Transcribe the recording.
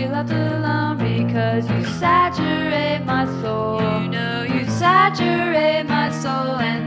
feel left alone because you saturate my soul. You know you saturate my soul and